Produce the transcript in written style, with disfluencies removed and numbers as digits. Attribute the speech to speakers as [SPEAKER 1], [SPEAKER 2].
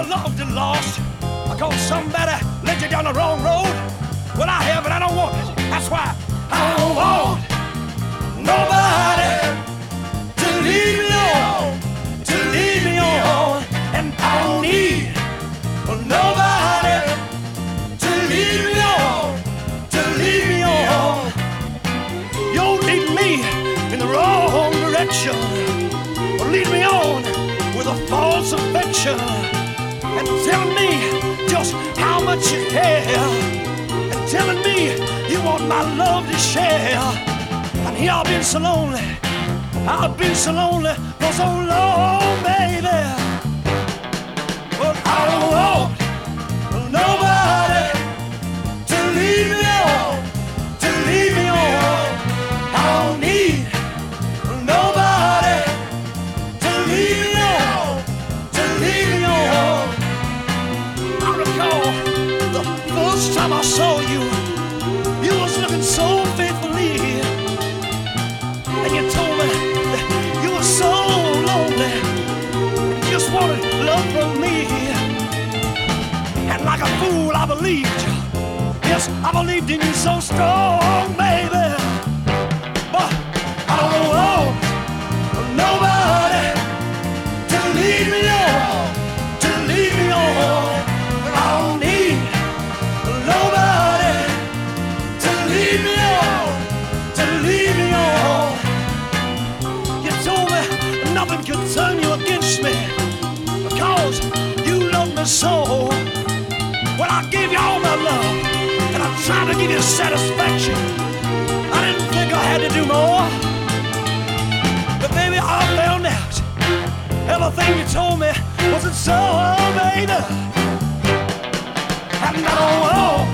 [SPEAKER 1] loved and lost. Because somebody led you down the wrong road. Well, I have, and I don't want it. That's why I don't want nobody to lead me on, to lead me on. And I don't need nobody to lead me on, to lead me on. You're leading me in the wrong direction, or lead me on with a false affection, and telling me just how much you care, and telling me you want my love to share. And here I've been so lonely, I've been so lonely for so long, baby. But I don't want nobody to lead me on, to lead me on. I don't need nobody to lead me on, to lead me on. I recall the first time I saw you, you was looking so faithfully, and you told me that you were so lonely, and you just wanted love from me. And like a fool I believed you, yes, I believed in you so strong, baby. But I don't want nobody to lead me on, to lead me on. I don't need nobody to lead me on, to lead me on. You told me nothing could turn you against me, because you love me so. Well, I gave you all my love, and I tried to give you satisfaction. I didn't think I had to do more, but baby, I found out everything you told me wasn't so, baby. And I don't want